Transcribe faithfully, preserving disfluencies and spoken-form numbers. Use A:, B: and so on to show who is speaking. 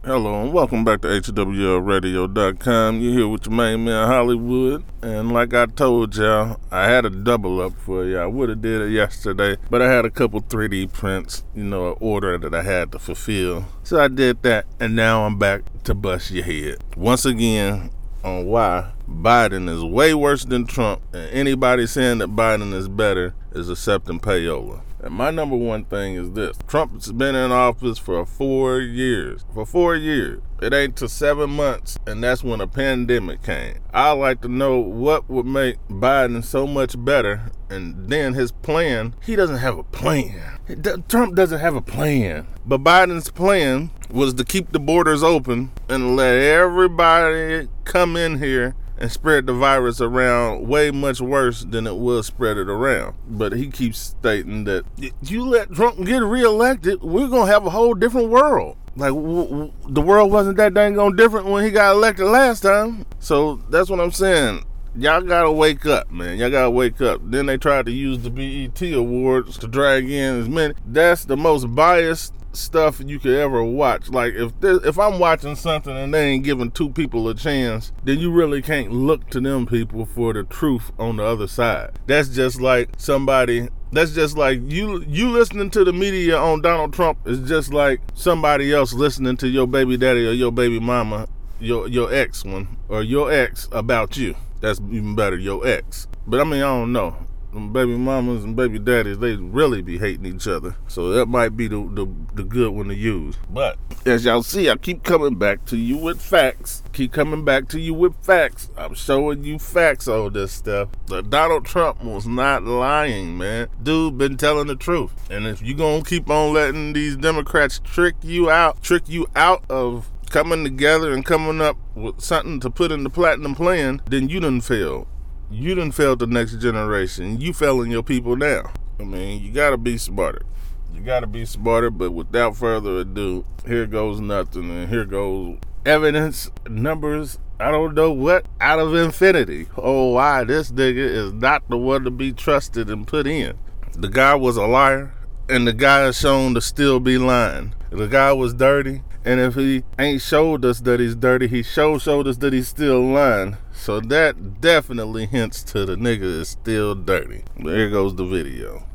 A: Hello and welcome back to H W L radio dot com. You're here with your main man Hollywood, and like I told y'all, I had a double up for you. I would have did it yesterday, but I had a couple three D prints, you know, an order that I had to fulfill. So I did that, and now I'm back to bust your head once again on why Biden is way worse than Trump, and anybody saying that Biden is better is accepting payola. And my number one thing is this. Trump's been in office for four years. For four years. It ain't to seven months, and that's when a pandemic came. I'd like to know what would make Biden so much better, and then his plan, he doesn't have a plan. Trump doesn't have a plan. But Biden's plan was to keep the borders open and let everybody come in here and spread the virus around way much worse than it will spread it around. But he keeps stating that you let Trump get reelected, we're going to have a whole different world. Like, w- w- the world wasn't that dang on different when he got elected last time. So that's what I'm saying. Y'all gotta wake up, man. Y'all gotta wake up. Then they tried to use the B E T awards to drag in as many. That's the most biased stuff you could ever watch. Like, if there, if I'm watching something and they ain't giving two people a chance, then you really can't look to them people for the truth on the other side. That's just like somebody, that's just like you you listening to the media on Donald Trump is just like somebody else listening to your baby daddy or your baby mama, your your ex one, or your ex about you. That's even better, your ex. But I mean, I don't know. Them baby mamas and baby daddies, they really be hating each other. So that might be the, the the good one to use. But as y'all see, I keep coming back to you with facts. Keep coming back to you with facts. I'm showing you facts on this stuff. But Donald Trump was not lying, man. Dude been telling the truth. And if you gonna keep on letting these Democrats trick you out, trick you out of coming together and coming up with something to put in the platinum plan, then you done failed. You done failed the next generation. You failing your people now. I mean, you gotta be smarter. You gotta be smarter, but without further ado, here goes nothing, and here goes evidence, numbers, I don't know what, out of infinity. Oh, why this nigga is not the one to be trusted and put in. The guy was a liar, and the guy is shown to still be lying. The guy was dirty, and if he ain't showed us that he's dirty, he showed showed us that he's still lying. So that definitely hints to the nigga is still dirty. There goes the video.